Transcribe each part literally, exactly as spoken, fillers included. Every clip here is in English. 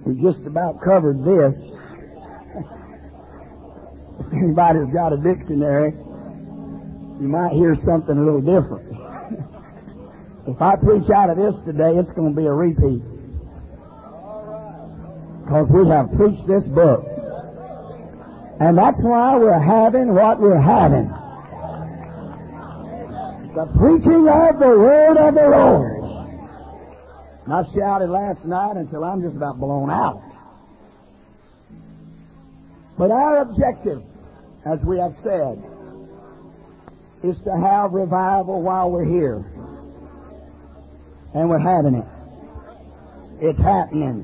We just about covered this. If anybody's got a dictionary, you might hear something a little different. If I preach out of this today, it's going to be a repeat. Because we have preached this book. And that's why we're having what we're having. The preaching of the Word of the Lord. And I shouted last night until I'm just about blown out. But our objective, as we have said, is to have revival while we're here. And we're having it. It's happening.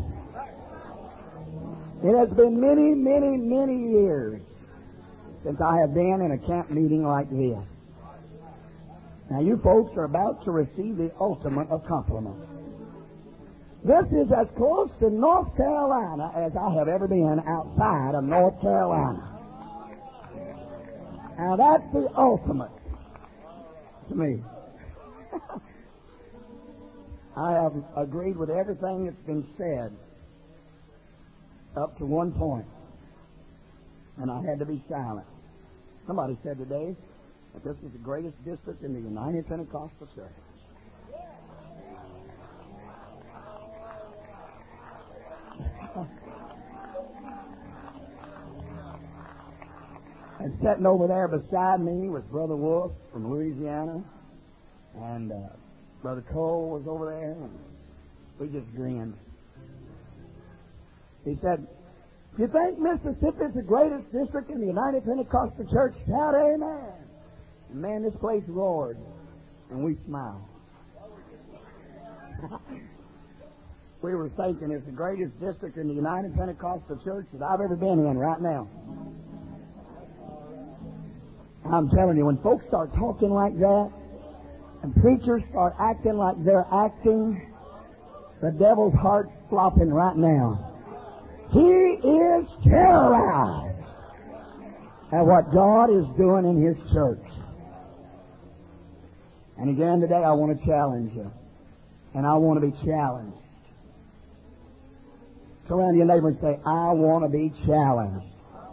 It has been many, many, many years since I have been in a camp meeting like this. Now you folks are about to receive the ultimate of compliments. This is as close to North Carolina as I have ever been outside of North Carolina. Now that's the ultimate to me. I have agreed with everything that's been said up to one point, and I had to be silent. Somebody said today that this is the greatest district in the United Pentecostal Church. And sitting over there beside me was Brother Wolf from Louisiana, and uh, Brother Cole was over there, and we just grinned. He said, "If you think Mississippi is the greatest district in the United Pentecostal Church, shout amen." And man, this place roared, and we smiled. We were thinking it's the greatest district in the United Pentecostal Church that I've ever been in right now. I'm telling you, when folks start talking like that, and preachers start acting like they're acting, the devil's heart's flopping right now. He is terrorized at what God is doing in His church. And again today I want to challenge you. And I want to be challenged. Turn around to your neighbor and say, I want to be challenged.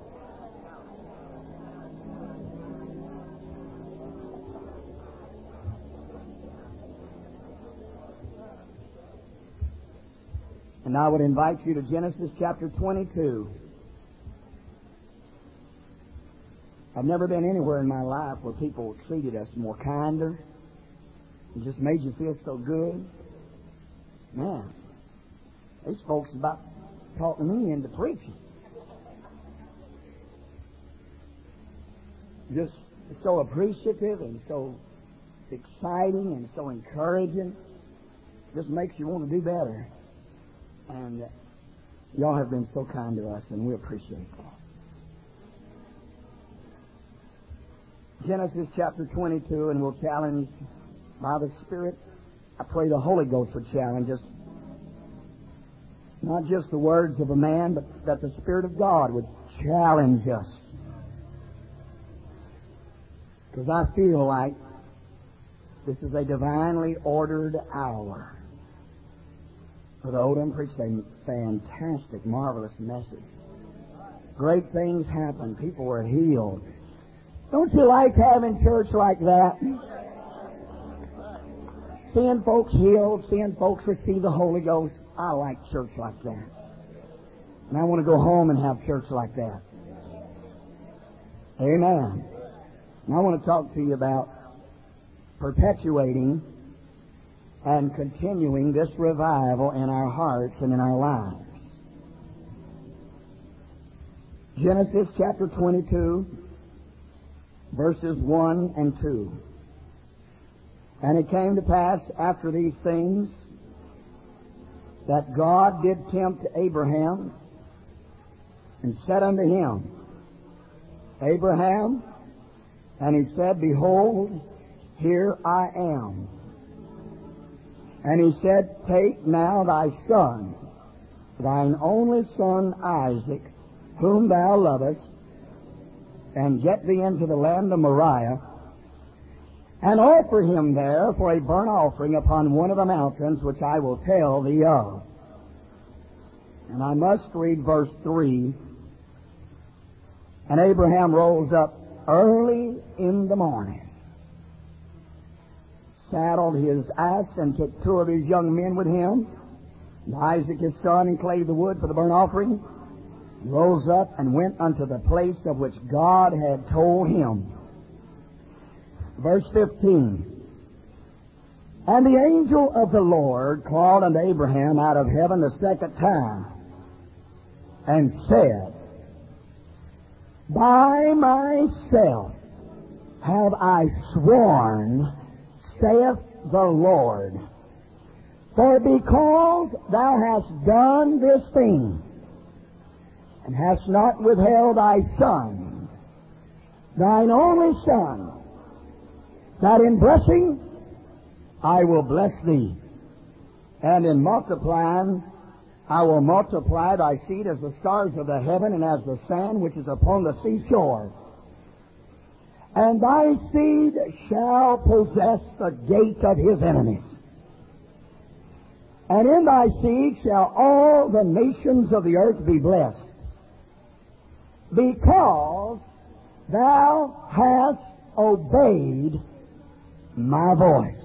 And I would invite you to Genesis chapter twenty-two. I've never been anywhere in my life where people treated us more kinder. It just made you feel so good. Man, these folks about talking me into preaching. Just so appreciative and so exciting and so encouraging. Just makes you want to do better. And y'all have been so kind to us, and we appreciate that. Genesis chapter twenty-two, and we'll challenge by the Spirit. I pray the Holy Ghost would challenge us. Not just the words of a man, but that the Spirit of God would challenge us. Because I feel like this is a divinely ordered hour. Brother Odom preached a fantastic, marvelous message. Great things happened. People were healed. Don't you like having church like that? Seeing folks healed, seeing folks receive the Holy Ghost. I like church like that. And I want to go home and have church like that. Amen. And I want to talk to you about perpetuating and continuing this revival in our hearts and in our lives. Genesis chapter twenty-two, verses one and two. And it came to pass after these things that God did tempt Abraham and said unto him, Abraham, and he said, Behold, here I am. And he said, Take now thy son, thine only son Isaac, whom thou lovest, and get thee into the land of Moriah, and offer him there for a burnt offering upon one of the mountains which I will tell thee of. And I must read verse three. And Abraham rose up early in the morning, saddled his ass, and took two of his young men with him, and Isaac his son, and clave the wood for the burnt offering, and rose up and went unto the place of which God had told him. Verse fifteen. And the angel of the Lord called unto Abraham out of heaven the second time, and said, By myself have I sworn, saith the Lord, for because thou hast done this thing, and hast not withheld thy son, thine only son, that in blessing I will bless thee, and in multiplying I will multiply thy seed as the stars of the heaven and as the sand which is upon the seashore. And thy seed shall possess the gate of his enemies. And in thy seed shall all the nations of the earth be blessed, because thou hast obeyed my voice.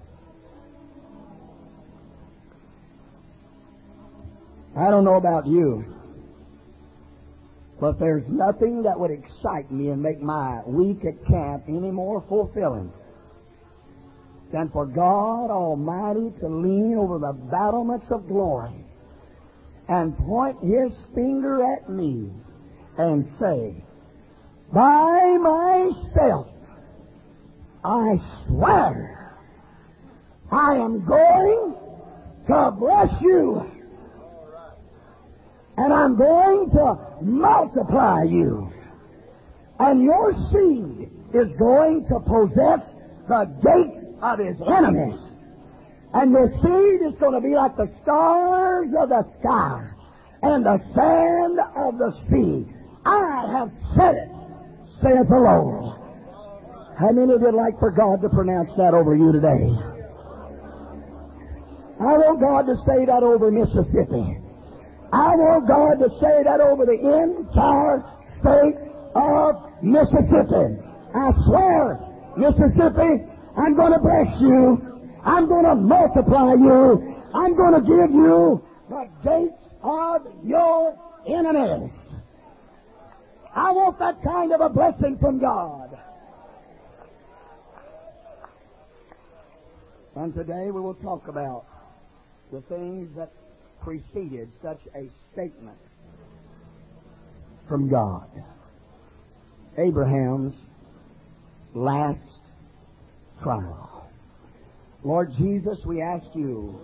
I don't know about you, but there's nothing that would excite me and make my week at camp any more fulfilling than for God Almighty to lean over the battlements of glory and point His finger at me and say, By myself I swear I am going to bless you. And I'm going to multiply you. And your seed is going to possess the gates of his enemies. And your seed is going to be like the stars of the sky and the sand of the sea. I have said it, saith the Lord. How many would like for God to pronounce that over you today? I want God to say that over Mississippi. I want God to say that over the entire state of Mississippi. I swear, Mississippi, I'm going to bless you. I'm going to multiply you. I'm going to give you the gates of your enemies. I want that kind of a blessing from God. And today we will talk about the things that preceded such a statement from God. Abraham's last trial. Lord Jesus, we ask you.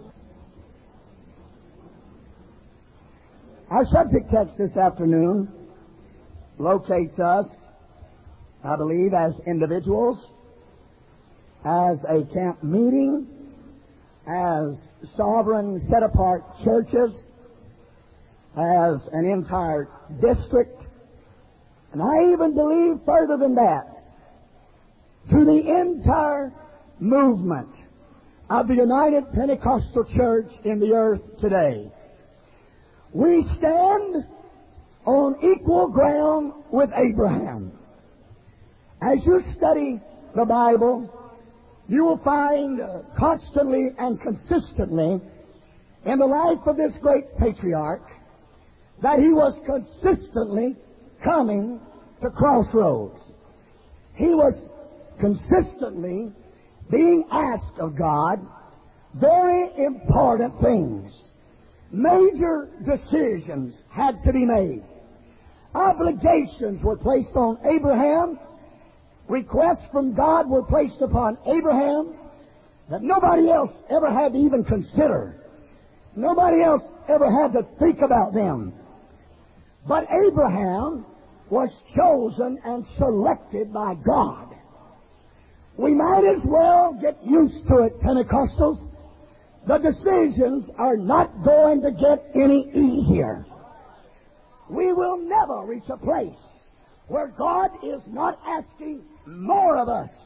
Our subject text this afternoon locates us, I believe, as individuals, as a camp meeting, as sovereign, set-apart churches, as an entire district, and I even believe further than that, to the entire movement of the United Pentecostal Church in the earth today. We stand on equal ground with Abraham. As you study the Bible, you will find uh, constantly and consistently in the life of this great patriarch that he was consistently coming to crossroads. He was consistently being asked of God very important things. Major decisions had to be made. Obligations were placed on Abraham. Requests from God were placed upon Abraham that nobody else ever had to even consider. Nobody else ever had to think about them. But Abraham was chosen and selected by God. We might as well get used to it, Pentecostals. The decisions are not going to get any easier. We will never reach a place where God is not asking more of us.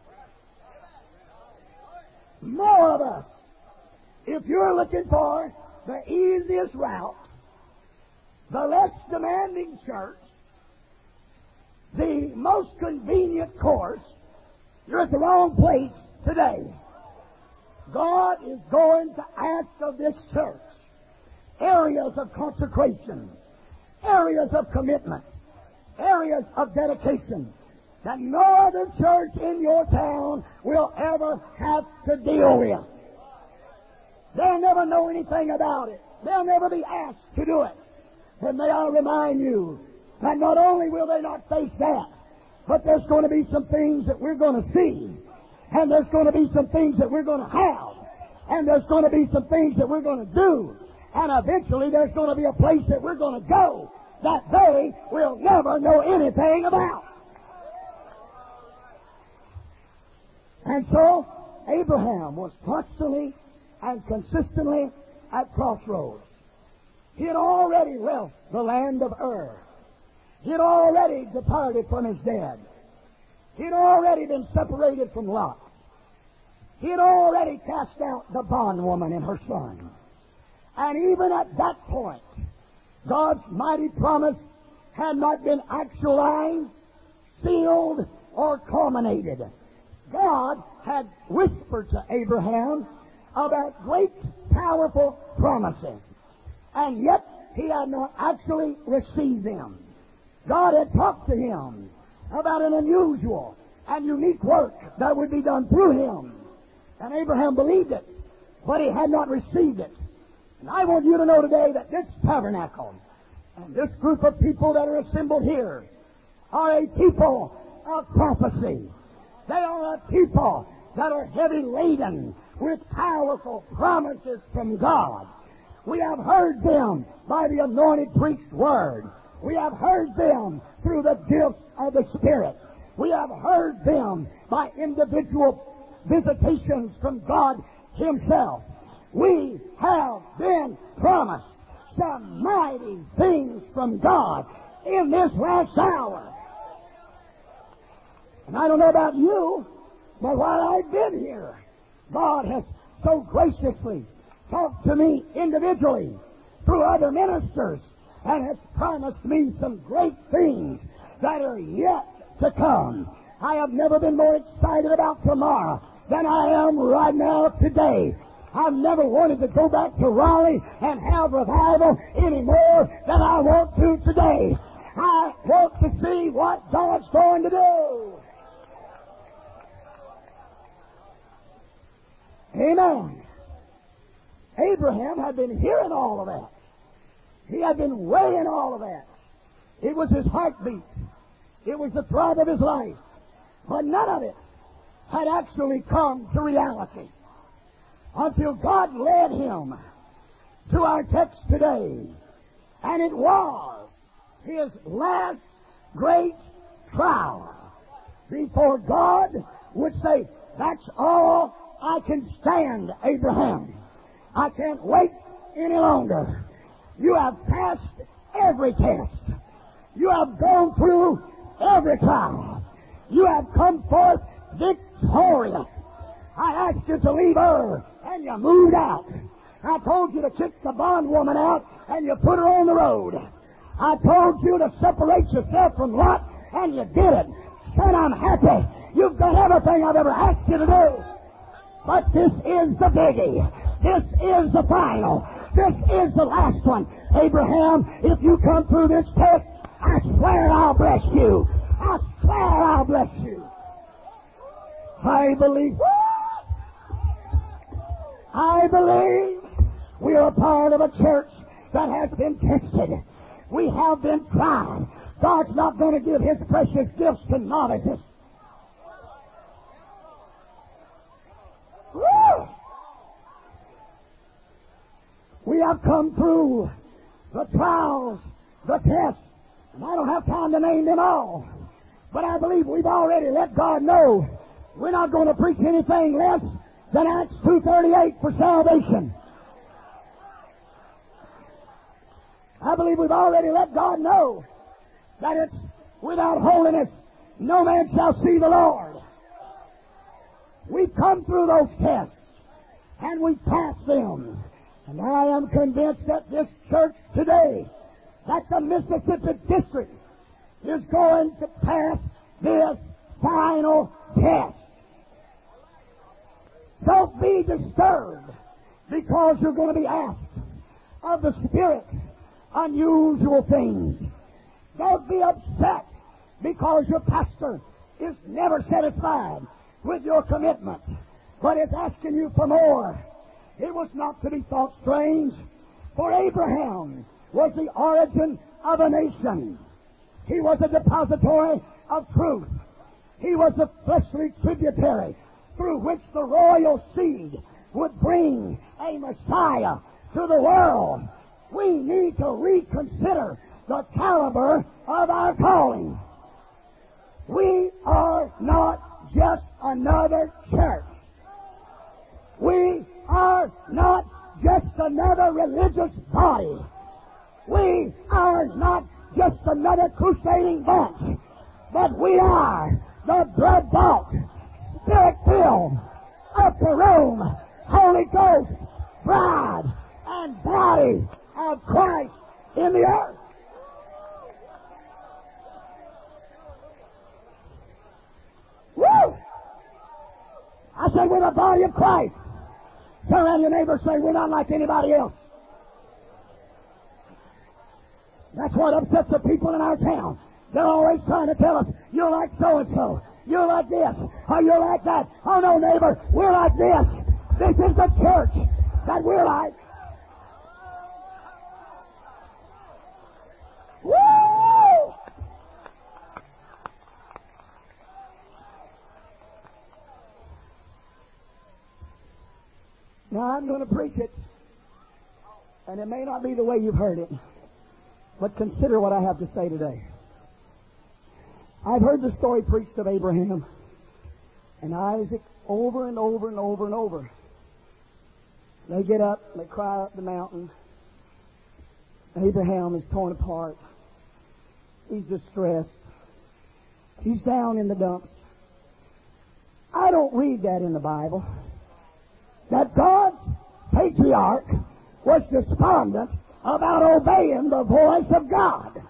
More of us. If you're looking for the easiest route, the less demanding church, the most convenient course, you're at the wrong place today. God is going to ask of this church areas of consecration, areas of commitment, areas of dedication that no other church in your town will ever have to deal with. They'll never know anything about it. They'll never be asked to do it. But may I remind you that not only will they not face that, but there's going to be some things that we're going to see, and there's going to be some things that we're going to have, and there's going to be some things that we're going to do, and eventually there's going to be a place that we're going to go that they will never know anything about. And so Abraham was constantly and consistently at crossroads. He had already left the land of Ur. He had already departed from his dad. He had already been separated from Lot. He had already cast out the bondwoman and her son. And even at that point, God's mighty promise had not been actualized, sealed, or culminated. God had whispered to Abraham about great, powerful promises, and yet he had not actually received them. God had talked to him about an unusual and unique work that would be done through him, and Abraham believed it, but he had not received it. And I want you to know today that this tabernacle and this group of people that are assembled here are a people of prophecy. They are a people that are heavy laden with powerful promises from God. We have heard them by the anointed preached word. We have heard them through the gifts of the Spirit. We have heard them by individual visitations from God Himself. We have been promised some mighty things from God in this last hour. And I don't know about you, but while I've been here, God has so graciously talked to me individually through other ministers and has promised me some great things that are yet to come. I have never been more excited about tomorrow than I am right now today. I've never wanted to go back to Raleigh and have revival any more than I want to today. I want to see what God's going to do. Amen. Abraham had been hearing all of that. He had been weighing all of that. It was his heartbeat. It was the throb of his life. But none of it had actually come to reality until God led him to our text today. And it was his last great trial before God would say, "That's all I can stand, Abraham. I can't wait any longer. You have passed every test. You have gone through every trial. You have come forth victorious. I asked you to leave Ur, and you moved out. I told you to kick the bondwoman out, and you put her on the road. I told you to separate yourself from Lot, and you did it. Son, I'm happy. You've done everything I've ever asked you to do. But this is the biggie. This is the final. This is the last one. Abraham, if you come through this test, I swear I'll bless you. I swear I'll bless you. I believe. I believe we are a part of a church that has been tested. We have been tried. God's not going to give His precious gifts to novices. Woo! We have come through the trials, the tests, and I don't have time to name them all. But I believe we've already let God know we're not going to preach anything less than Acts two thirty-eight for salvation. I believe we've already let God know that it's without holiness no man shall see the Lord. We've come through those tests, and we've passed them. And I am convinced that this church today, that the Mississippi District, is going to pass this final test. Don't be disturbed because you're going to be asked of the Spirit unusual things. Don't be upset because your pastor is never satisfied with your commitment, but is asking you for more. It was not to be thought strange, for Abraham was the origin of a nation. He was a depository of truth. He was the fleshly tributary through which the royal seed would bring a Messiah to the world. We need to reconsider the caliber of our calling. We are not just another church. We are not just another religious body. We are not just another crusading bunch. But we are the blood-bought, Spirit-filled, upper room, Holy Ghost, bride, and body of Christ in the earth. Woo! I say we're the body of Christ. Turn around your neighbor and say we're not like anybody else. That's what upsets the people in our town. They're always trying to tell us, you're like so-and-so, you're like this, or you're like that. Oh no, neighbor, we're like this. This is the church that we're like. Woo! Now I'm going to preach it, and it may not be the way you've heard it, but consider what I have to say today. I've heard the story preached of Abraham and Isaac over and over and over and over. They get up, they cry up the mountain. Abraham is torn apart. He's distressed. He's down in the dumps. I don't read that in the Bible. That God's patriarch was despondent about obeying the voice of God.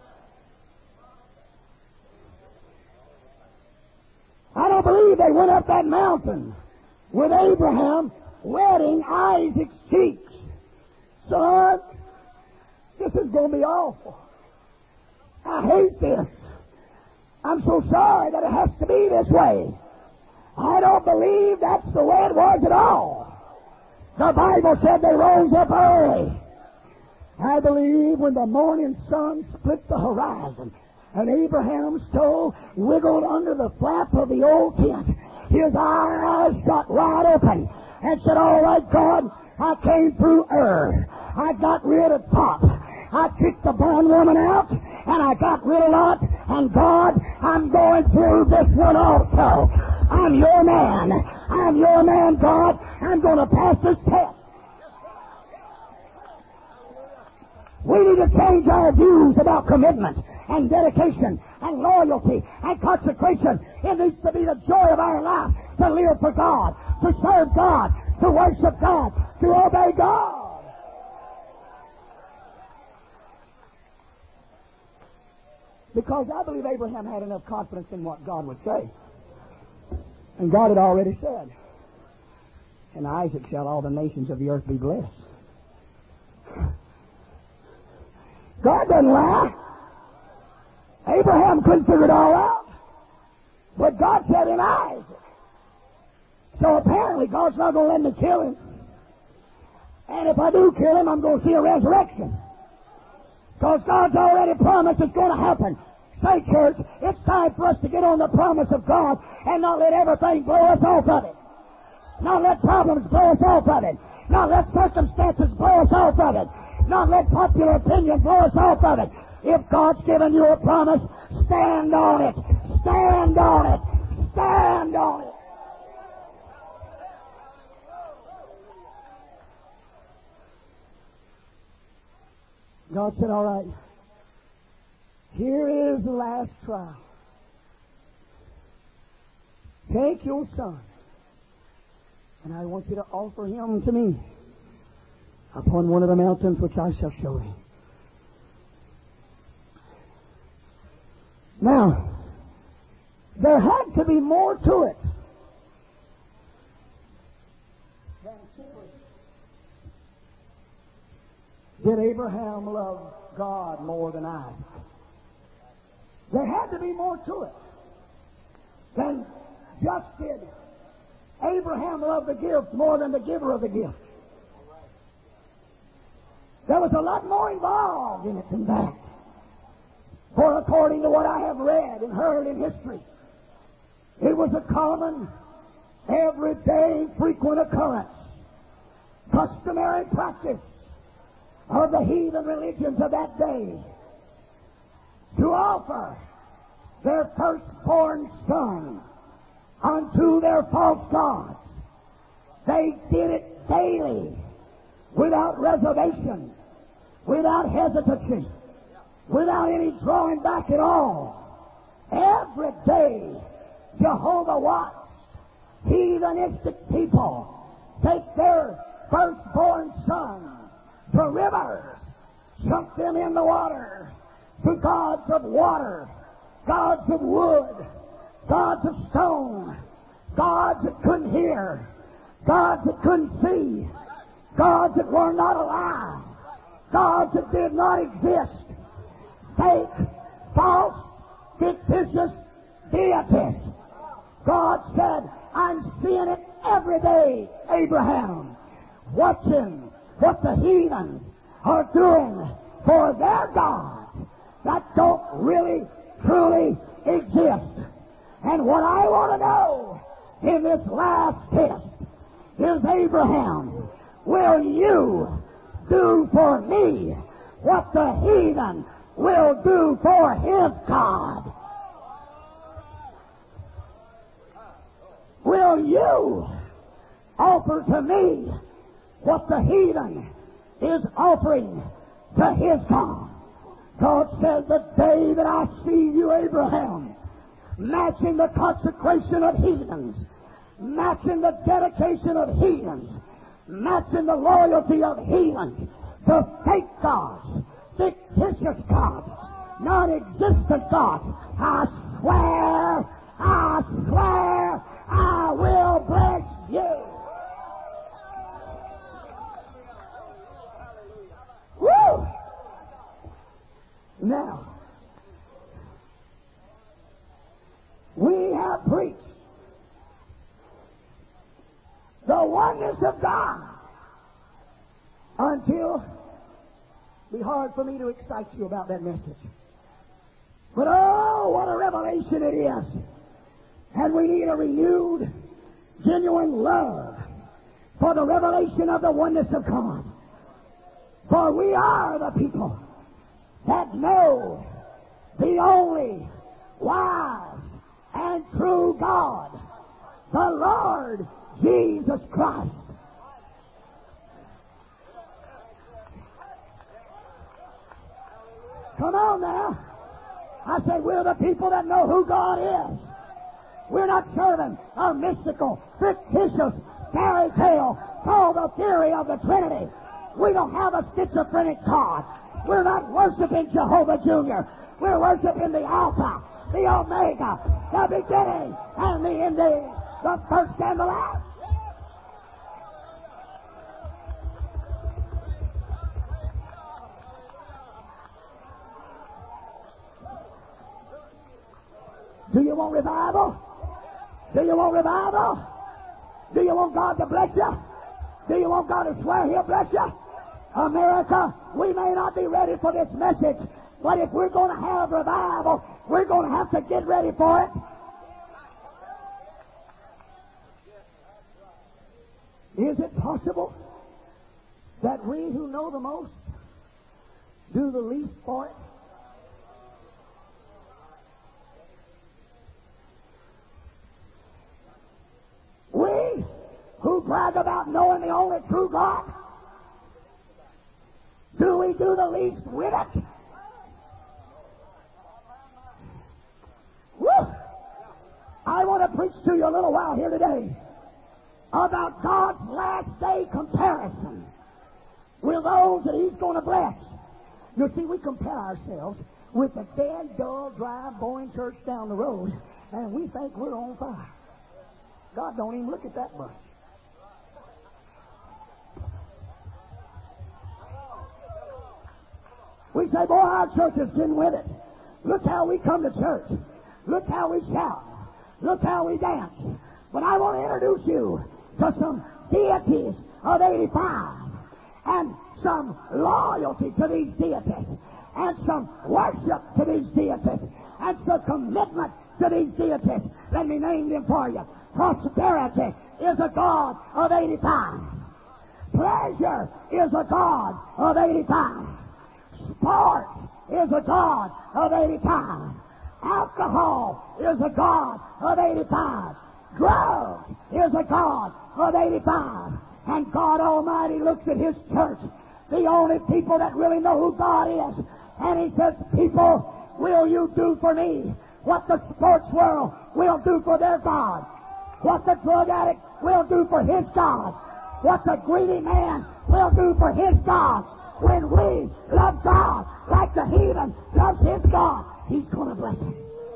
I don't believe they went up that mountain with Abraham wetting Isaac's cheeks. Son, this is going to be awful. I hate this. I'm so sorry that it has to be this way. I don't believe that's the way it was at all. The Bible said they rose up early. I believe when the morning sun split the horizon and Abraham's toe wiggled under the flap of the old tent, his eyes shot wide open and said, all right, God, I came through Ur. I got rid of Pop. I kicked the bondwoman out, and I got rid of Lot. And God, I'm going through this one also. I'm your man. I'm your man, God. I'm going to pass this test. We need to change our views about commitment and dedication and loyalty and consecration. It needs to be the joy of our life to live for God, to serve God, to worship God, to obey God. Because I believe Abraham had enough confidence in what God would say. And God had already said, in Isaac shall all the nations of the earth be blessed. God doesn't lie. Abraham couldn't figure it all out. But God said in Isaac. So apparently God's not going to let me kill him. And if I do kill him, I'm going to see a resurrection. Because God's already promised it's going to happen. Say, church, it's time for us to get on the promise of God and not let everything blow us off of it. Not let problems blow us off of it. Not let circumstances blow us off of it. Not let popular opinion blow us off of it. If God's given you a promise, stand on it. Stand on it. Stand on it. God said, all right, here is the last trial. Take your son, and I want you to offer him to me. upon one of the mountains which I shall show thee. Now, there had to be more to it than simply, did Abraham love God more than Isaac? There had to be more to it than just did Abraham love the gift more than the giver of the gift. There was a lot more involved in it than that. For according to what I have read and heard in history, it was a common, everyday, frequent occurrence, customary practice of the heathen religions of that day to offer their firstborn son unto their false gods. They did it daily, without reservation, without hesitancy, without any drawing back at all. Every day, Jehovah watched heathenistic people take their firstborn son to rivers, sunk them in the water, to gods of water, gods of wood, gods of stone, gods that couldn't hear, gods that couldn't see, gods that were not alive, gods that did not exist, fake, false, fictitious deities. God said, I'm seeing it every day, Abraham, watching what the heathens are doing for their gods that don't really, truly exist. And what I want to know in this last test is, Abraham, will you do for me what the heathen will do for his God? Will you offer to me what the heathen is offering to his God? God said, the day that I see you, Abraham, matching the consecration of heathens, matching the dedication of heathens, matching the loyalty of heathens to fake gods, fictitious gods, non-existent gods, I swear, I swear, I will bless you. Woo! Now, we have preached the oneness of God until it'll be hard for me to excite you about that message. But oh, what a revelation it is. And we need a renewed, genuine love for the revelation of the oneness of God. For we are the people that know the only wise and true God, the Lord Jesus Christ. Come on now. I say we're the people that know who God is. We're not serving a mystical, fictitious fairy tale called the theory of the Trinity. We don't have a schizophrenic God. We're not worshiping Jehovah Junior We're worshiping the Alpha, the Omega, the beginning and the ending, the first and the last. Do you want revival? Do you want revival? Do you want God to bless you? Do you want God to swear He'll bless you? America, we may not be ready for this message, but if we're going to have revival, we're going to have to get ready for it. Is it possible that we who know the most do the least for it? We who brag about knowing the only true God, do we do the least with it? Woo! I want to preach to you a little while here today about God's last day comparison with those that He's going to bless. You see, we compare ourselves with the dead, dull, dry, boring church down the road, and we think we're on fire. God don't even look at that much. We say, boy, our church is getting with it. Look how we come to church. Look how we shout. Look how we dance. But I want to introduce you to some deities of eighty-five and some loyalty to these deities and some worship to these deities and some commitment to these deities. Let me name them for you. Prosperity is a god of eighty-five. Pleasure is a god of eighty-five. Sport is a god of eighty-five. Alcohol is a god of eighty-five. Drugs is a god of eighty-five. And God Almighty looks at His church, the only people that really know who God is, and He says, people, will you do for me what the sports world will do for their God? What the drug addict will do for his God? What the greedy man will do for his God? When we love God like the heathen loves his God, He's going to bless us.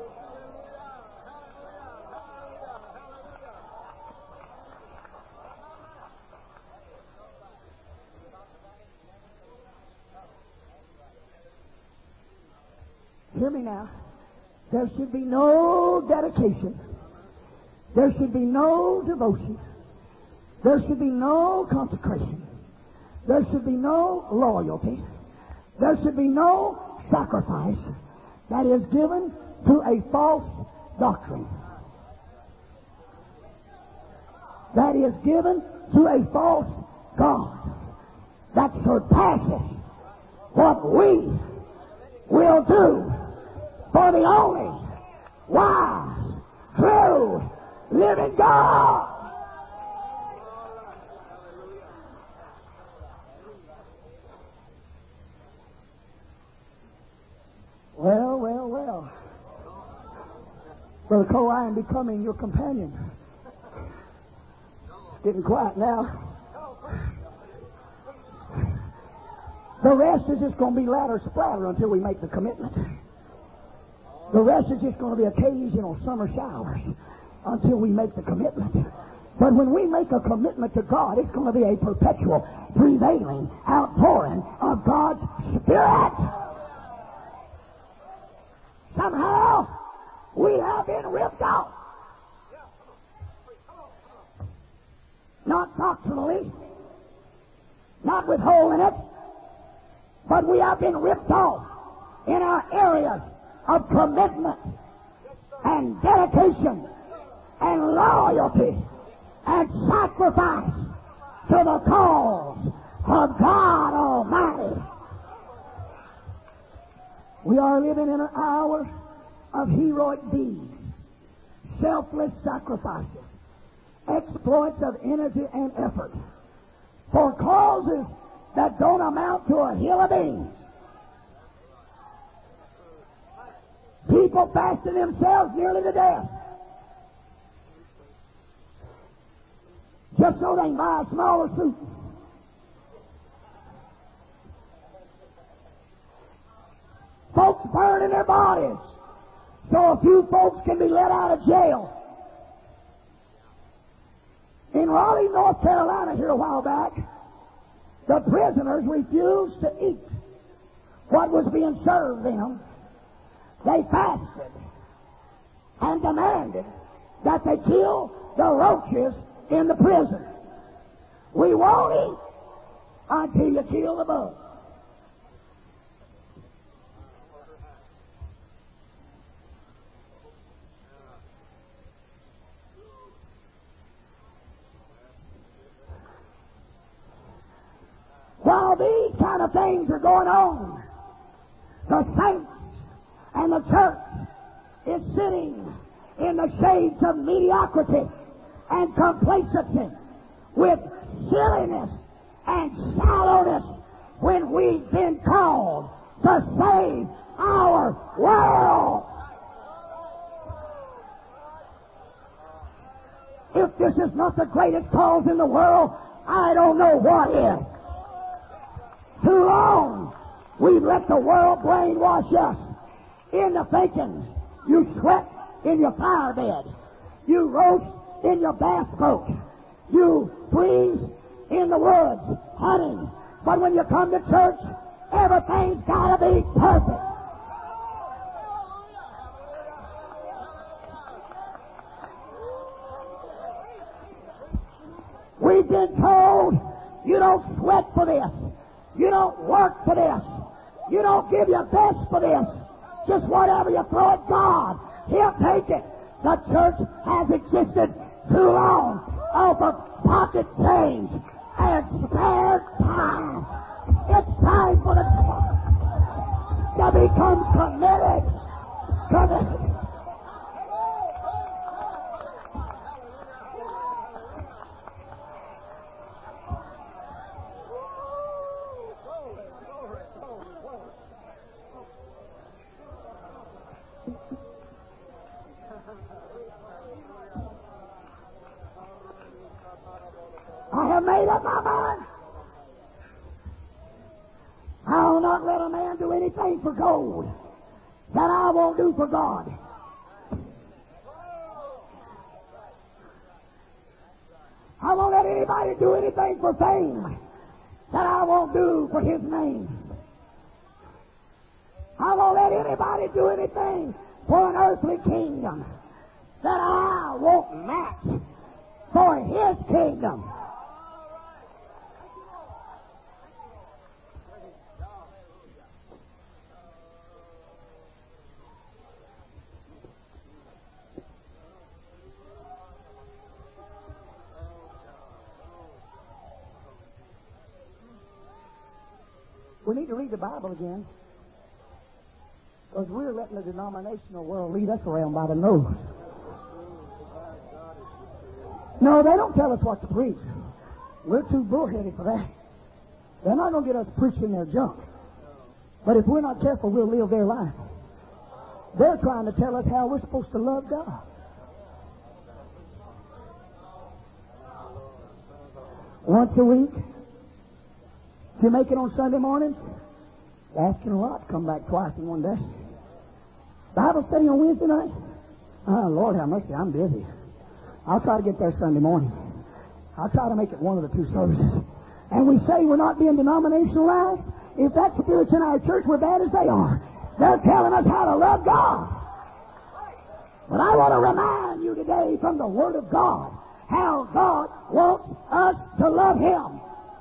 Hear me now. There should be no dedication. There should be no devotion. There should be no consecration. There should be no loyalty. There should be no sacrifice that is given to a false doctrine. That is given to a false God that surpasses what we will do for the only wise, true, living God. Well, well, well. Brother Cole, I am becoming your companion. Getting quiet now. The rest is just going to be ladder splatter until we make the commitment. The rest is just going to be occasional summer showers until we make the commitment. But when we make a commitment to God, it's going to be a perpetual, prevailing outpouring of God's Spirit. Somehow, we have been ripped off. Not doctrinally, not with holiness, but we have been ripped off in our areas of commitment and dedication and loyalty and sacrifice to the cause of God Almighty. We are living in an hour of heroic deeds, selfless sacrifices, exploits of energy and effort for causes that don't amount to a hill of beans. People fasting themselves nearly to death just so they can buy a smaller suit. Folks burning their bodies so a few folks can be let out of jail. In Raleigh, North Carolina, here a while back, the prisoners refused to eat what was being served them. They fasted and demanded that they kill the roaches in the prison. We won't eat until you kill the bugs. While these kind of things are going on, the saints and the church is sitting in the shades of mediocrity and complacency with silliness and shallowness when we've been called to save our world. If this is not the greatest cause in the world, I don't know what is. We've let the world brainwash us into thinking you sweat in your fire bed, you roast in your bass boat, you freeze in the woods hunting. But when you come to church, everything's got to be perfect. We've been told you don't sweat for this, you don't work for this, you don't give your best for this. Just whatever you throw at God, He'll take it. The church has existed too long off of pocket change and spare time. It's time for the church to become committed. Committed. I have made up my mind. I'll not let a man do anything for gold that I won't do for God. I won't let anybody do anything for fame that I won't do for His name. I won't let anybody do anything for an earthly kingdom that I won't match for His kingdom. We need to read the Bible again, because we're letting the denominational world lead us around by the nose. No, they don't tell us what to preach. We're too bullheaded for that. They're not going to get us preaching their junk. But if we're not careful, we'll live their life. They're trying to tell us how we're supposed to love God. Once a week, if you make it on Sunday morning, asking a lot to come back twice in one day. Bible study on Wednesday night? Oh, Lord have mercy, I'm busy. I'll try to get there Sunday morning. I'll try to make it one of the two services. And we say we're not being denominationalized. If that spirit's in our church, we're bad as they are. They're telling us how to love God. But I want to remind you today from the Word of God how God wants us to love Him.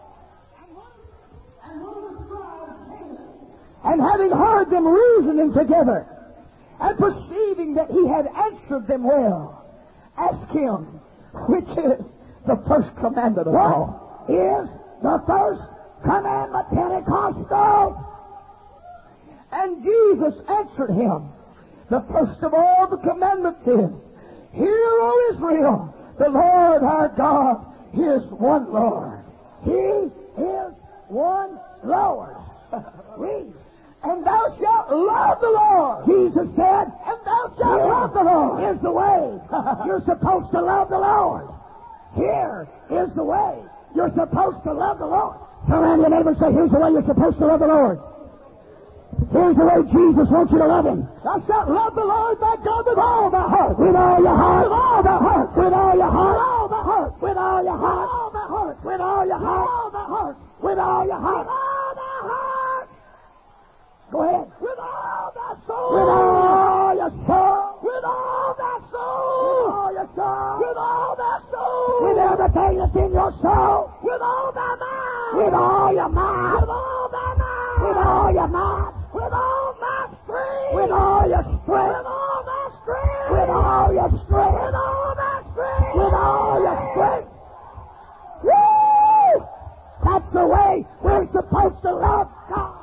And having heard them reasoning together, and perceiving that He had answered them well, ask Him, which is the first commandment of all? What is the first commandment, Pentecostals? And Jesus answered him, the first of all the commandments is, Hear, O Israel, the Lord our God is one Lord. He is one Lord. Read. And thou shalt love the Lord. Jesus said, and thou shalt Here love the Lord. Is the way. You're supposed to love the Lord. Here is the way. You're supposed to love the Lord. Turn around your neighbor and say, here's the way you're supposed to love the Lord. Here's the way Jesus wants you to love Him. Thou shalt love the Lord thy God with all thy heart. With all your heart. With all thy heart. With all your heart. With all your heart. With all your heart. With all your heart. With all your heart. With all thy heart. Go ahead. With all thy soul. With all your soul. With all thy soul. With all your soul. With all thy soul. With everything that's in your soul. With all thy mind. With all your mind. With all thy mind. With all your mind. With all thy strength. With all your strength. With all thy strength. With all your strength. With all thy strength. With all your strength. Woo! That's the way we're supposed to love God.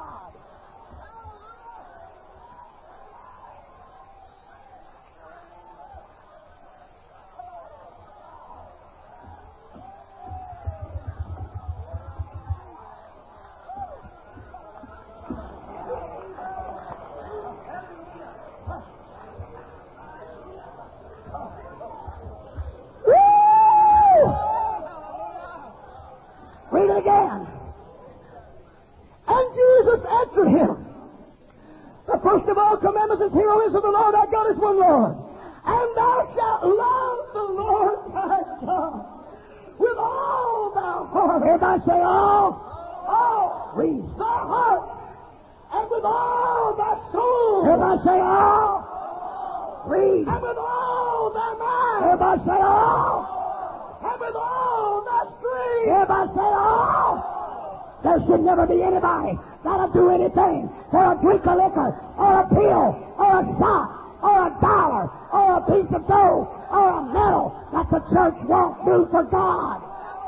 Again. And Jesus answered him, the first of all commandments is, Hear, O Israel, the Lord our God is one Lord. And thou shalt love the Lord thy God with all thy heart. Everybody say all. All. Read. Thy heart. And with all thy soul. Everybody say all. Read. And with all thy mind. Everybody say all. And with all thy strength. Everybody say all. There should never be anybody that'll do anything for a drink of liquor, or a pill, or a shot, or a dollar, or a piece of gold, or a medal that the church won't do for God.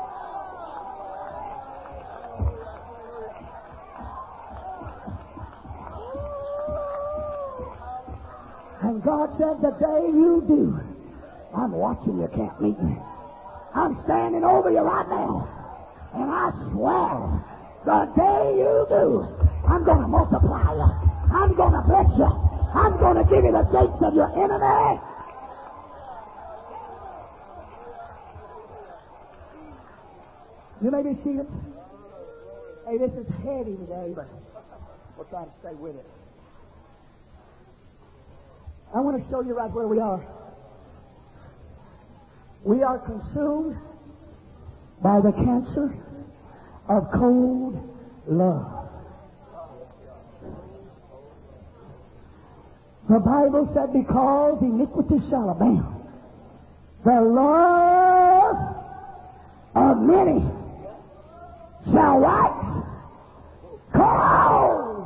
And God said, the day you do, I'm watching you, can't meet me. I'm standing over you right now. And I swear, the day you do, I'm going to multiply you. I'm going to bless you. I'm going to give you the gates of your enemy. You may be seated. Hey, this is heavy today, but we'll try to stay with it. I want to show you right where we are. We are consumed by the cancer of cold love. The Bible said, because iniquity shall abound, the love of many shall wax cold.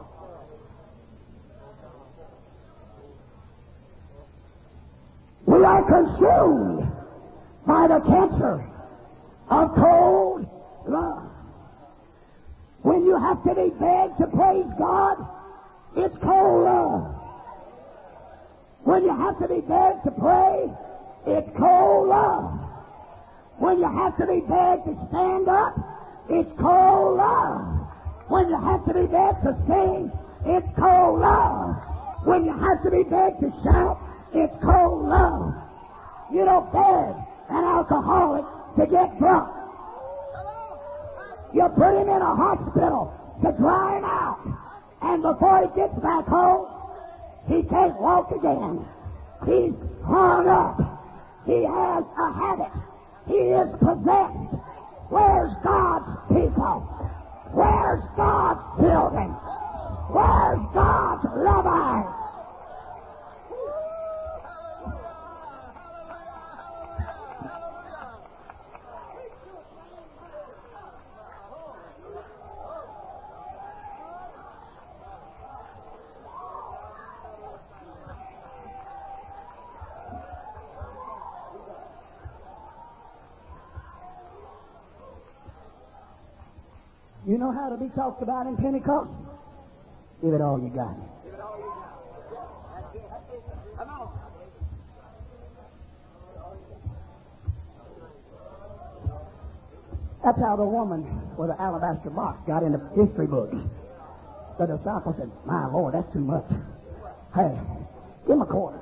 We are consumed by the cancer of cold love. When you have to be begged to praise God, it's cold love. When you have to be begged to pray, it's cold love. When you have to be begged to stand up, it's cold love. When you have to be begged to sing, it's cold love. When you have to be begged to shout, it's cold love. You don't beg an alcoholic to get drunk. You put him in a hospital to dry him out. And before he gets back home, he can't walk again. He's hung up. He has a habit. He is possessed. Where's God's people? Where's God's children? Where's God's lovers? You know how to be talked about in Pentecost? Give it all you got. Give it all you got. Come on. That's how the woman with the alabaster box got into history books. The disciples said, my Lord, that's too much. Hey, give him a quarter.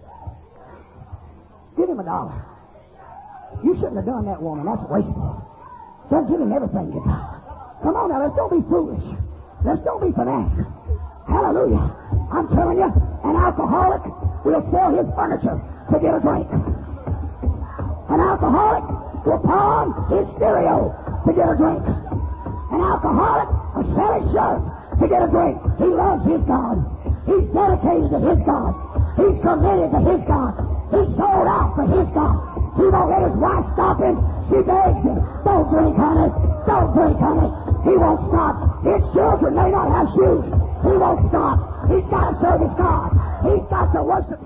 Give him a dollar. You shouldn't have done that, woman. That's wasteful. Don't give him everything you got. Come on now, let's don't be foolish. Let's don't be fanatics. Hallelujah. I'm telling you, an alcoholic will sell his furniture to get a drink. An alcoholic will pawn his stereo to get a drink. An alcoholic will sell his shirt to get a drink. He loves his God. He's dedicated to his God. He's committed to his God. He's sold out for his God. He won't let his wife stop him. She begs him, don't drink, honey. Don't drink, honey. He won't stop. His children may not have shoes. He won't stop. He's got to serve his God. He's got to worship.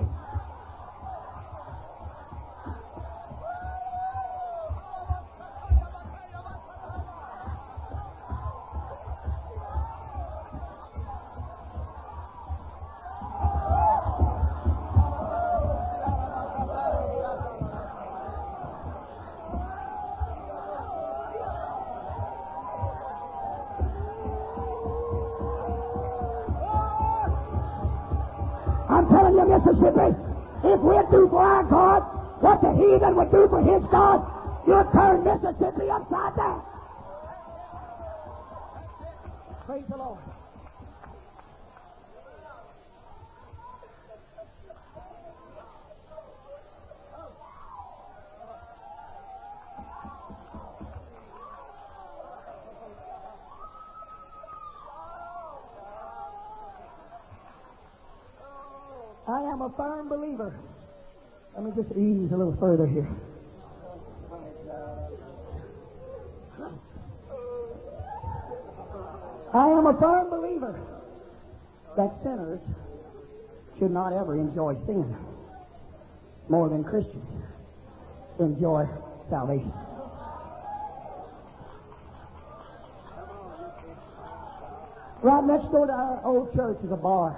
Mississippi, if we'd do for our God what the heathen would do for his God, you'd turn Mississippi upside down. Praise the Lord. am a firm believer. Let me just ease a little further here. I am a firm believer that sinners should not ever enjoy sin more than Christians enjoy salvation. Right next door to our old church is a bar.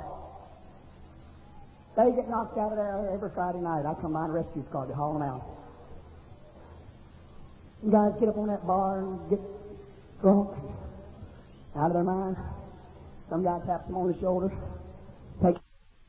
They get knocked out of there every Friday night. I come by and rescue squad to haul them out. Some guys get up on that bar and get drunk, out of their mind. Some guy taps them on the shoulder, takes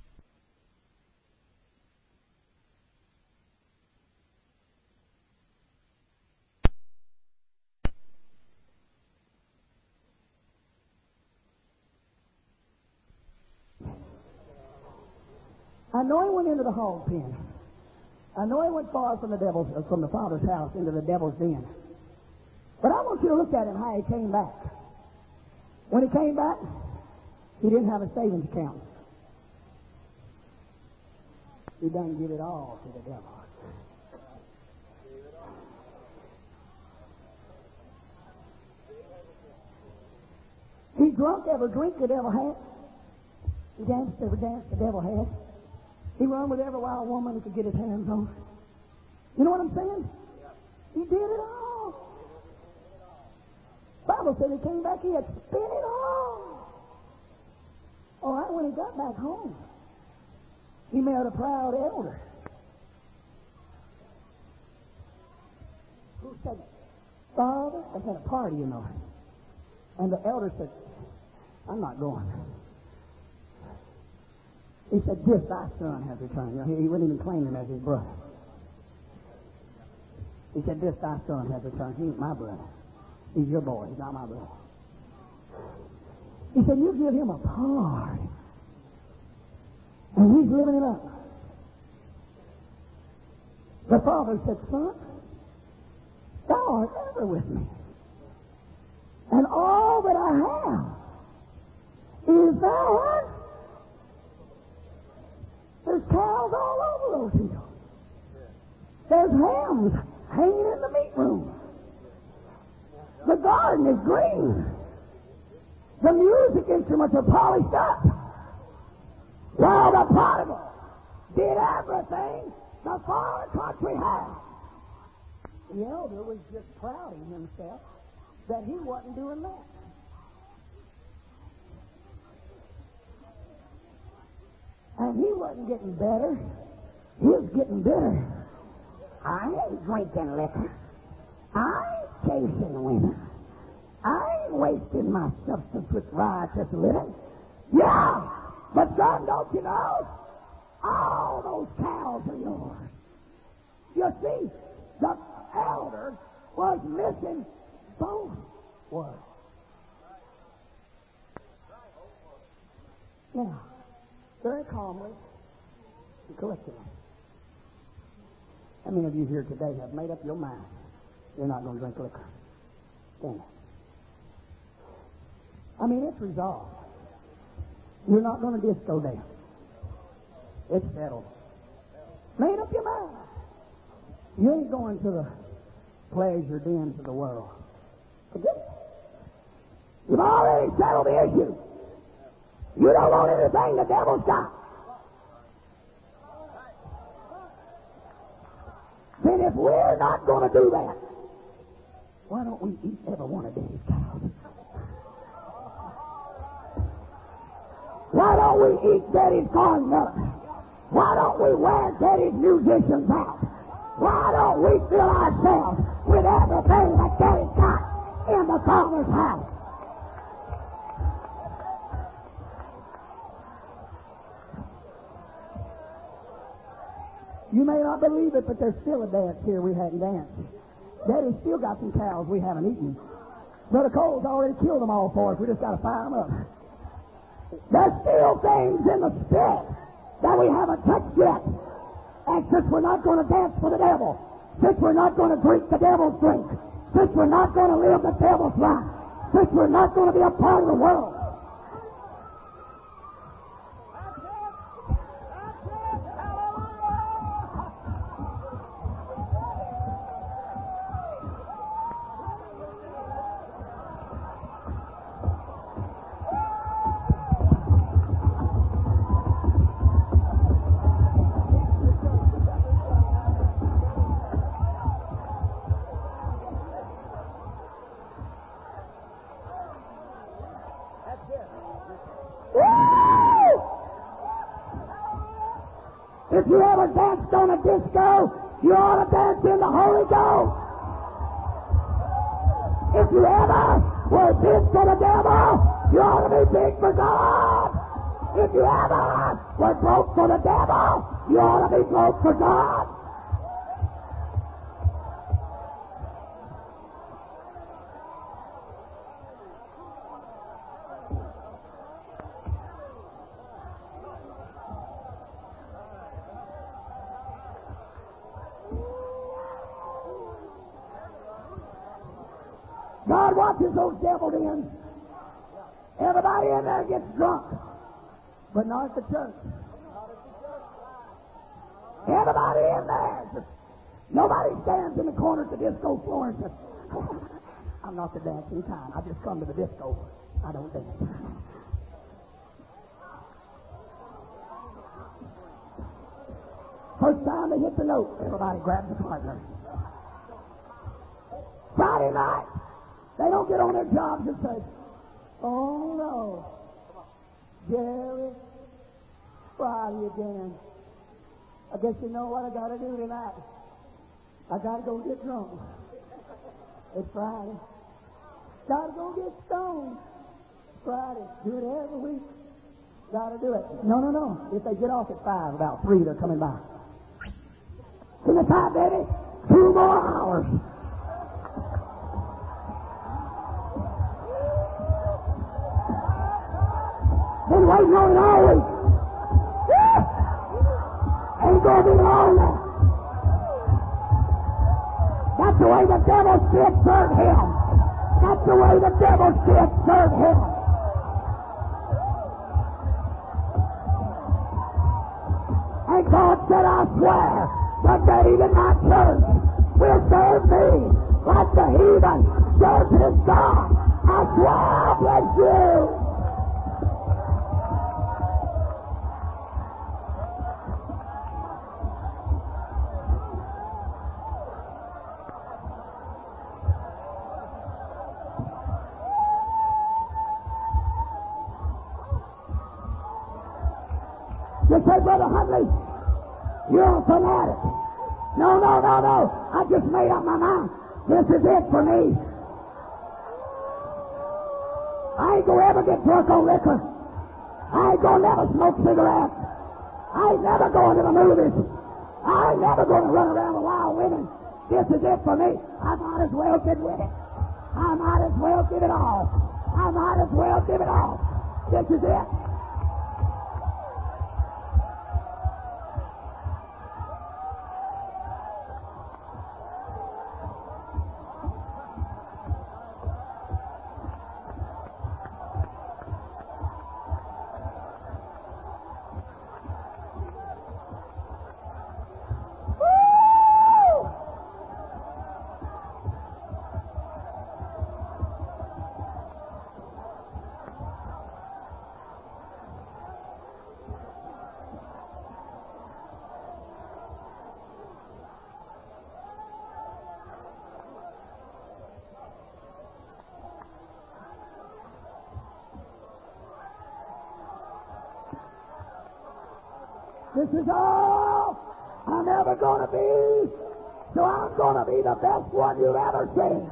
I know he went into the hog pen. I know he went far from the devil's, uh, from the Father's house into the devil's den. But I want you to look at him how he came back. When he came back, he didn't have a savings account. He done give it all to the devil. He drunk every drink the devil had. He danced every dance the devil had. He run with every wild woman he could get his hands on. You know what I'm saying? He did it all. The Bible said he came back, he had spent it all. All right, when he got back home, he met a proud elder who said, Father, I had a party, you know. And the elder said, I'm not going. He said, this thy son has returned. You know, he, he wouldn't even claim him as his brother. He said, this thy son has returned. He ain't my brother. He's your boy. He's not my brother. He said, you give him a party. And he's living it up. The father said, son, thou art ever with me. And all that I have is thine. There's cows all over those hills. There's hams hanging in the meat room. The garden is green. The music instruments are polished up. While the prodigal did everything the foreign country had. The elder was just prouding himself that he wasn't doing that. And he wasn't getting better. He was getting bitter. I ain't drinking liquor. I ain't chasing women. I ain't wasting my substance with riotous living. Yeah, but son, don't you know? All those cows are yours. You see, the elder was missing both words. Now, very calmly and collectively, how many of you here today have made up your mind you're not going to drink liquor? Stand. I mean, it's resolved. You're not going to disco dance. It's settled. Made up your mind. You ain't going to the pleasure dens of the world. Forget it. You've already settled the issue. You don't want anything the devil's got. Then if we're not going to do that, why don't we eat every one of these cows? Why don't we eat Daddy's corn nuts? Why don't we wear Daddy's musicians out? Why don't we fill ourselves with everything that Daddy's got in the Father's house? You may not believe it, but there's still a dance here we hadn't danced. Daddy's still got some cows we haven't eaten. Brother Cole's already killed them all for us. We just got to fire them up. There's still things in the spirit that we haven't touched yet. And since we're not going to dance for the devil, since we're not going to drink the devil's drink, since we're not going to live the devil's life, since we're not going to be a part of the world, Woo! If you ever danced on a disco, you ought to dance in the Holy Ghost. If you ever were big for the devil, you ought to be big for God. If you ever were broke for the devil, you ought to be broke for God. God watches those devil dens. Everybody in there gets drunk, but not at the church. Everybody in there, just, nobody stands in the corner at the disco floor and says, I'm not the dancing kind. I just come to the disco. I don't dance. First time they hit the note, everybody grabs a partner. Friday night, they don't get on their jobs and say, oh no, Jerry, Friday again. I guess you know what I gotta do tonight. I gotta go get drunk. It's Friday. Gotta go get stoned. Friday. Do it every week. Gotta do it. No, no, no. If they get off at five, about three, they're coming by. To the time, baby. Two more hours. Been waiting on it all week. Woo! Ain't gonna be long now. That's the way the devil's kids serve him. That's the way the devil's kids serve him. And God said, I swear that David in my church will serve me like the heathen serve his God. I swear I'll bless you. You say, Brother Huntley, you're a fanatic. No, no, no, no. I just made up my mind. This is it for me. I ain't gonna ever get drunk on liquor. I ain't gonna never smoke cigarettes. I ain't never going to the movies. I ain't never gonna run around with wild women. This is it for me. I might as well get with it. I might as well give it all. I might as well give it all. This is it. This is all I'm ever going to be, so I'm going to be the best one you've ever seen.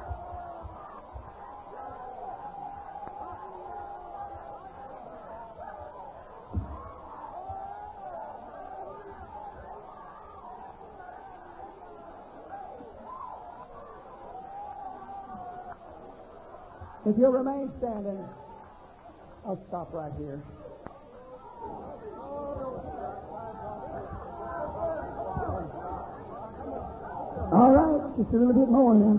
If you'll remain standing, I'll stop right here. All right, just a little bit more now.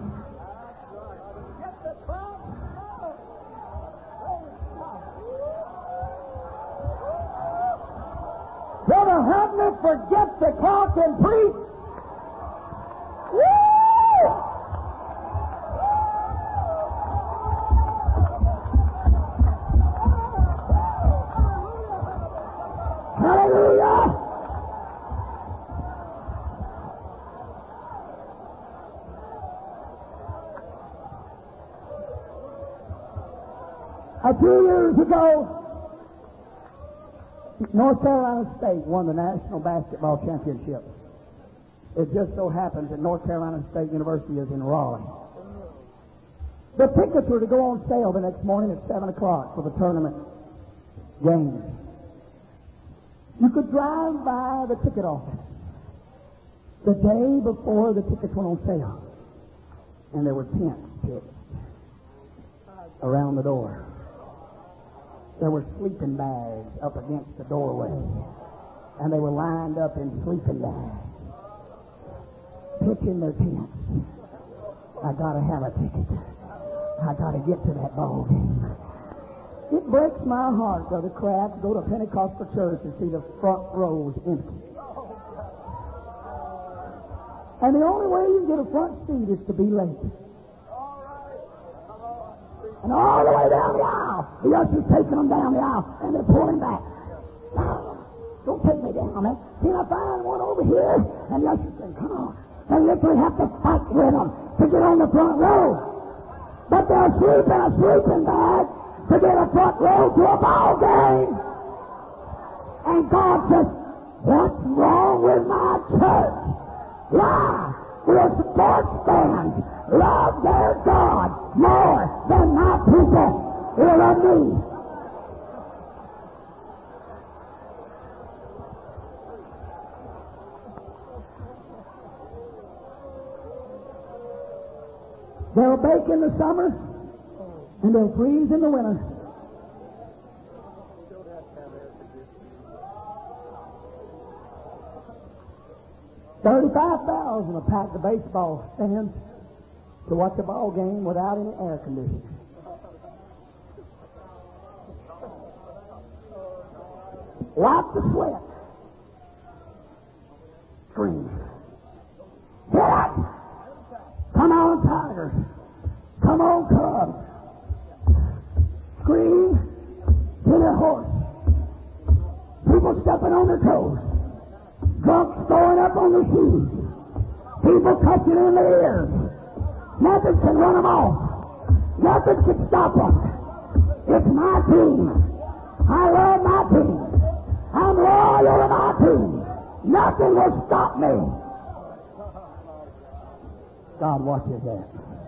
Brother Huntley, forget the clock and preach. Woo! Hallelujah! A few years ago, North Carolina State won the National Basketball Championship. It just so happens that North Carolina State University is in Raleigh. The tickets were to go on sale the next morning at seven o'clock for the tournament games. You could drive by the ticket office the day before the tickets went on sale, and there were tents pitched around the door. There were sleeping bags up against the doorway, and they were lined up in sleeping bags, pitching their tents. I gotta have a ticket. I gotta get to that ball game. It breaks my heart, Brother Kraft, to go to a Pentecostal church and see the front rows empty. And the only way you can get a front seat is to be late. And all the way down the aisle, the usher's taking them down the aisle, and they're pulling back. Don't take me down, man. Can I find one over here? And the usher's saying, come on. They literally have to fight with them to get on the front row. But they'll sleep in a sleeping bag to get a front row to a ball game. And God says, what's wrong with my church? Why will sports fans love their God more than my people will love me? They'll bake in the summer, and they'll freeze in the winter. Thirty-five thousand will pack the baseball stands to watch a ball game without any air conditioning. Wipe the sweat. Scream. Get up! Come on, Tigers. Come on, Cubs. Scream to their horse. People stepping on their toes. Drunks throwing up on their shoes. People touching in their ears. Nothing can run them off. Nothing can stop them. It's my team. I love my team. I'm loyal to my team. Nothing will stop me. God watches that.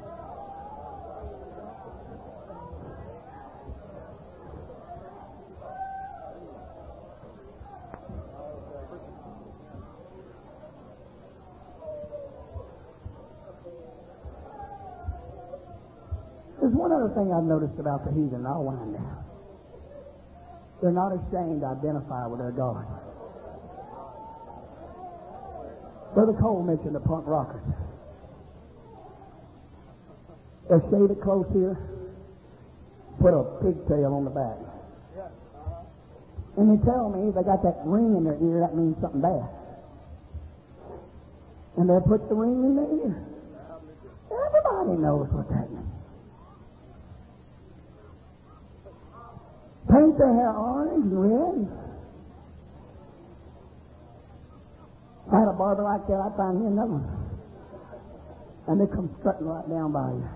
There's one other thing I've noticed about the heathen, and I'll wind down. They're not ashamed to identify with their God. Brother Cole mentioned the punk rockers. They shave it close here, put a pigtail on the back. And they tell me they got that ring in their ear, that means something bad. And they'll put the ring in their ear. Everybody knows what that means. Paint their hair orange and red. If I had a barber like that, I'd find me another one. And they come strutting right down by you.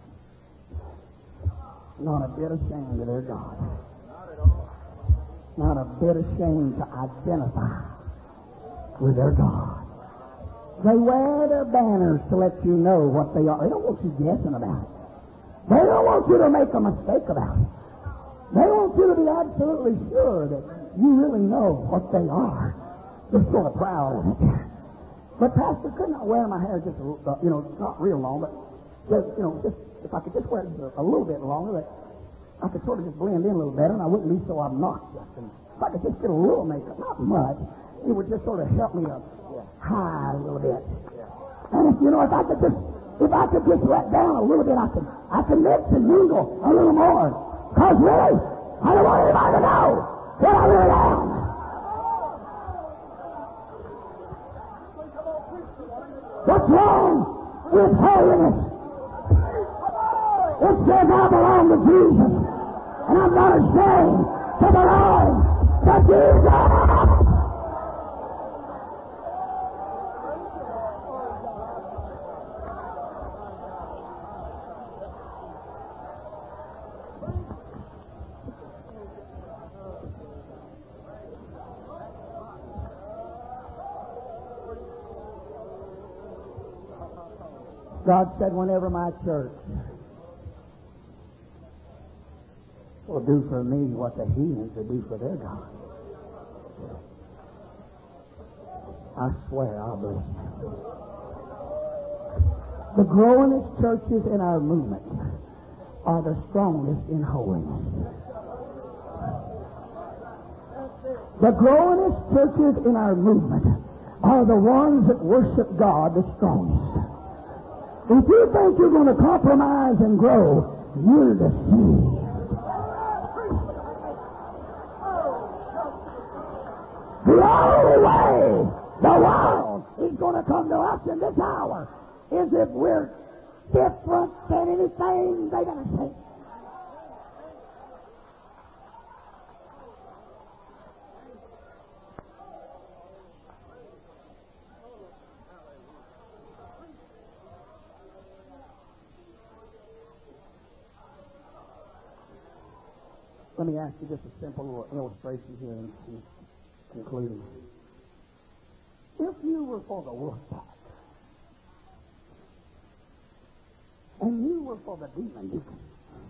Not a bit ashamed of their God. Not at all. Not a bit ashamed to identify with their God. They wear their banners to let you know what they are. They don't want you guessing about it. They don't want you to make a mistake about it. They want you to be absolutely sure that you really know what they are. They're sort of proud of it. But Pastor, couldn't I wear my hair just, uh, you know, not real long, but just, you know, just if I could just wear it a, a little bit longer, that I could sort of just blend in a little better, and I wouldn't be so obnoxious. And if I could just get a little makeup, not much, it would just sort of help me to hide a little bit. And if you know, if I could just, if I could just let down a little bit, I could, I could mix and mingle a little more. Because really, I don't want anybody to know what I really am. What's wrong with holiness? It says I belong to Jesus, and I'm not ashamed to belong to Jesus. God said, whenever my church will do for me what the heathens will do for their God, I swear I'll bless you. The growingest churches in our movement are the strongest in holiness. The growingest churches in our movement are the ones that worship God the strongest. If you think you're going to compromise and grow, you're deceived. The only way the world is going to come to us in this hour is if we're different than anything they're going to say. Let me ask you just a simple little illustration here in, in concluding. If you were for the wolf pack, and you were for the demon deacon,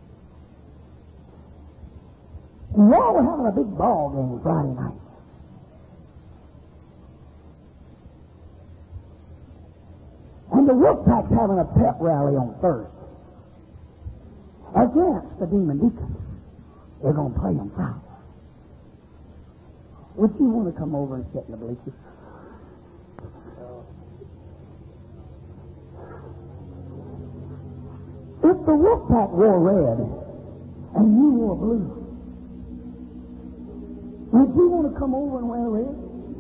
and y'all were having a big ball game Friday night, and the wolf pack's having a pep rally on Thursday against the demon deacon, they're going to play on Friday. Would you want to come over and sit in the bleachers? If the wolf pack wore red and you wore blue, would you want to come over and wear red?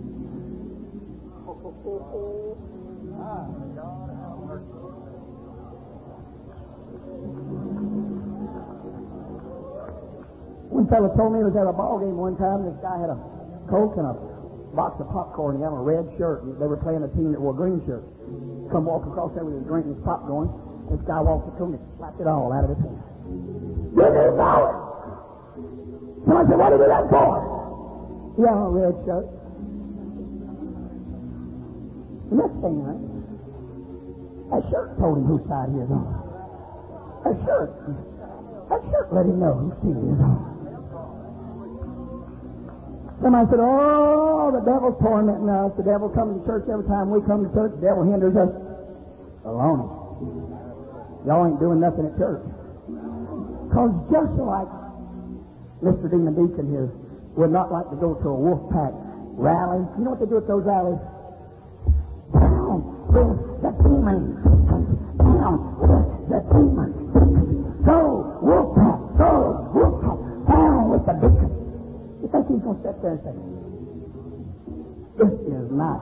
One fellow told me he was at a ball game one time, and this guy had a Coke and a box of popcorn. He had on a red shirt, and they were playing a team that wore green shirts. Come walk across there with his drink and his popcorn. This guy walked up to him and slapped it all out of his hand. You didn't know it! Somebody said, what did you do that for? He had on a red shirt. The next thing, right? That shirt told him whose side he was on. That shirt. That shirt let him know whose team he was on. Somebody said, oh, the devil's tormenting us. The devil comes to church every time we come to church. The devil hinders us. Baloney. Y'all ain't doing nothing at church. Because just like Mister Demon Deacon here would not like to go to a wolf pack rally, you know what they do at those rallies? Down with the demon deacon. Down with the demon deacon. Go, wolf pack. Go, wolf pack. Down with the deacon. You think he's going to sit there and say, this is not.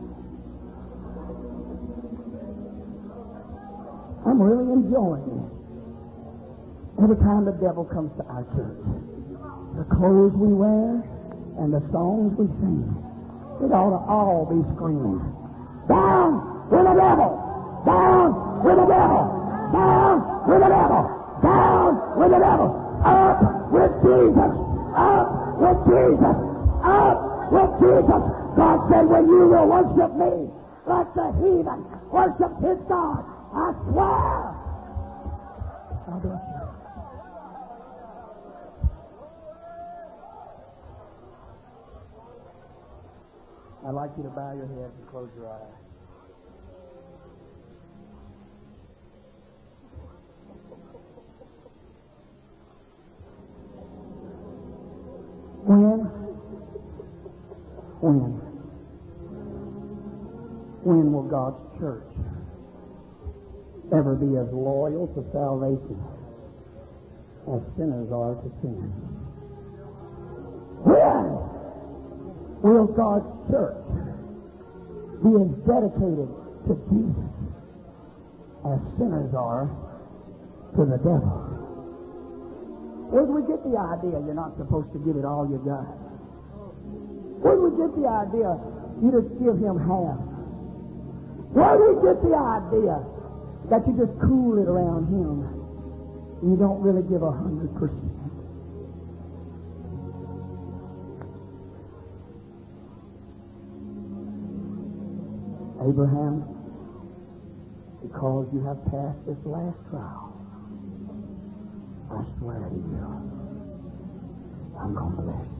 I'm really enjoying it. Every time the devil comes to our church, the clothes we wear and the songs we sing, it ought to all be screaming, down with the devil! Down with the devil! Down with the devil! Down with the devil! Up with Jesus! Up with Jesus! Up with Jesus! God said, when you will worship me like the heathen worship his God, I swear I'll bless you. I'd like you to bow your heads and close your eyes. When? When? When will God's church ever be as loyal to salvation as sinners are to sin? When will God's church be as dedicated to Jesus as sinners are to the devil? Where do we get the idea you're not supposed to give it all you got? Where do we get the idea you just give him half? Where do we get the idea that you just cool it around him and you don't really give a hundred percent? Abraham, because you have passed this last trial, I swear to you, I'm going to bless you.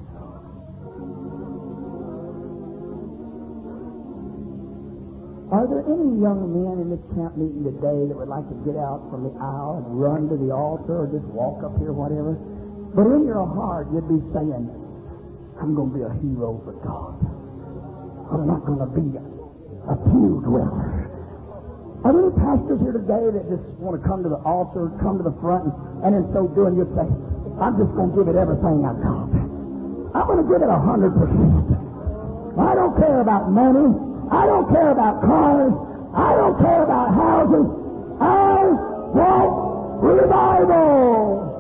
Are there any young men in this camp meeting today that would like to get out from the aisle and run to the altar or just walk up here, whatever? But in your heart, you'd be saying, I'm going to be a hero for God. I'm not going to be a, a pew dweller. Are there any pastors here today that just want to come to the altar, come to the front, and, and in so doing, you'd say, I'm just going to give it everything I've got. I'm going to give it a hundred percent. I don't care about money. I don't care about cars. I don't care about houses. I want revival.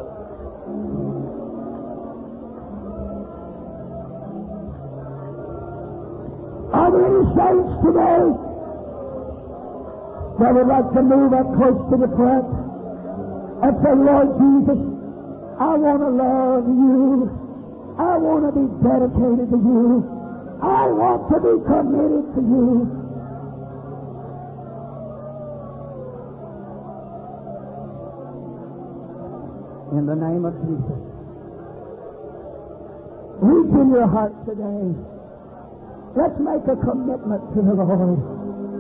Are there any saints today that would like to move up close to the front and say, Lord Jesus, I want to love you. I want to be dedicated to you. I want to be committed to you. In the name of Jesus, reach in your heart today. Let's make a commitment to the Lord.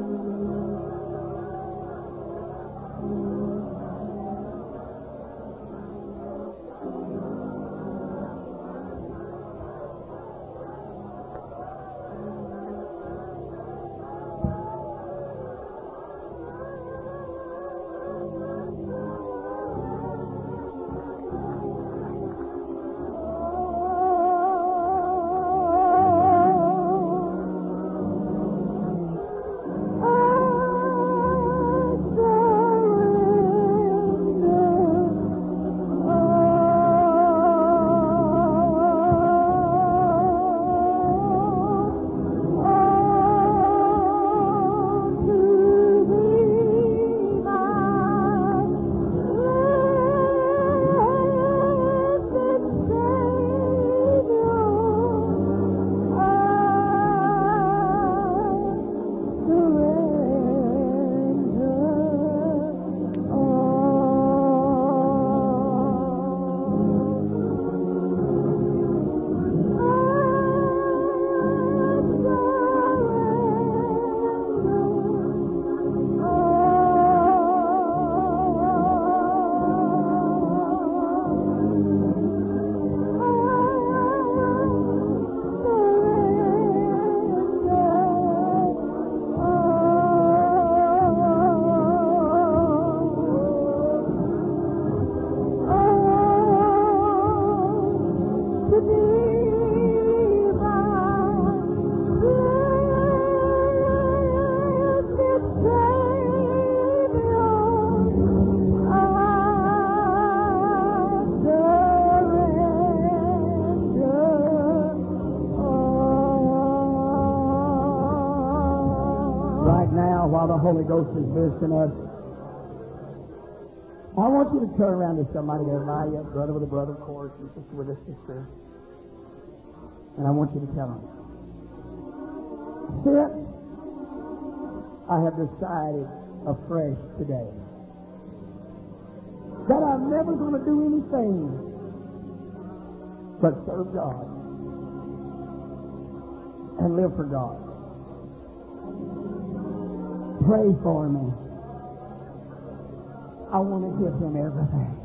Holy Ghost is visiting us. I want you to turn around to somebody there, by you, brother with a brother, of course, and sister with a sister. And I want you to tell them, since I have decided afresh today that I'm never going to do anything but serve God and live for God. Pray for me. I want to give Him everything.